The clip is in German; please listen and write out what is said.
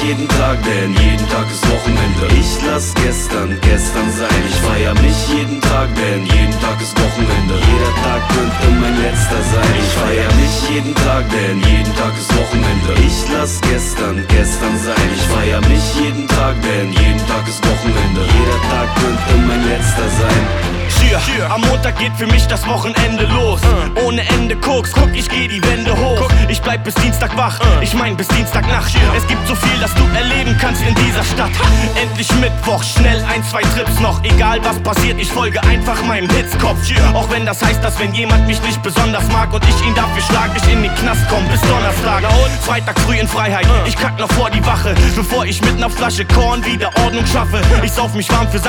jeden Tag, denn jeden Tag ist Wochenende. Ich lass gestern sein. Ich feier mich jeden Tag, denn jeden Tag ist Wochenende. Jeder Tag könnte mein letzter sein. Ich feier mich jeden Tag, denn jeden Tag ist Wochenende. Ich lass gestern sein. Ich feier mich jeden Tag, denn jeden Tag ist Wochenende. Jeder Tag könnte mein letzter sein. Am Montag geht für mich das Wochenende los. Ohne Ende Koks, guck, ich geh die Wände hoch. Ich bleib bis Dienstag wach, ich mein bis Dienstagnacht. Es gibt so viel, das du erleben kannst in dieser Stadt. Endlich Mittwoch, schnell 1, 2 Trips noch. Egal was passiert, ich folge einfach meinem Hitzkopf. Auch wenn das heißt, dass wenn jemand mich nicht besonders mag und ich ihn dafür schlag, ich in den Knast komm bis Donnerstag. Freitag früh in Freiheit, ich kack noch vor die Wache, bevor ich mit ner Flasche Korn wieder Ordnung schaffe. Ich sauf mich warm für